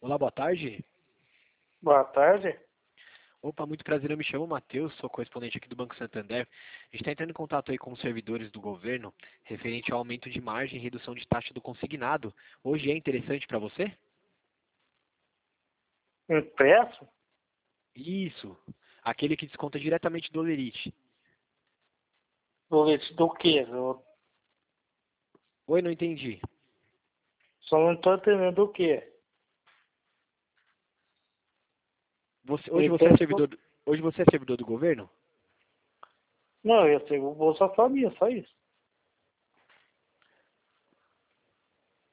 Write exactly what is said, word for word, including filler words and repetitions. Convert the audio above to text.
Olá, boa tarde. Boa tarde. Opa, muito prazer, eu me chamo Matheus, sou correspondente aqui do Banco Santander. A gente está entrando em contato aí com os servidores do governo, referente ao aumento de margem e redução de taxa do consignado. Hoje é interessante para você? Impresso? Isso, aquele que desconta diretamente do Olerite. Boletim do quê? Eu Oi, não entendi. só não estou entendendo o quê. Você- hoje, Eu você é penso... servidor, do- hoje você é servidor do governo? Não, eu sei o Bolsa Família, só isso.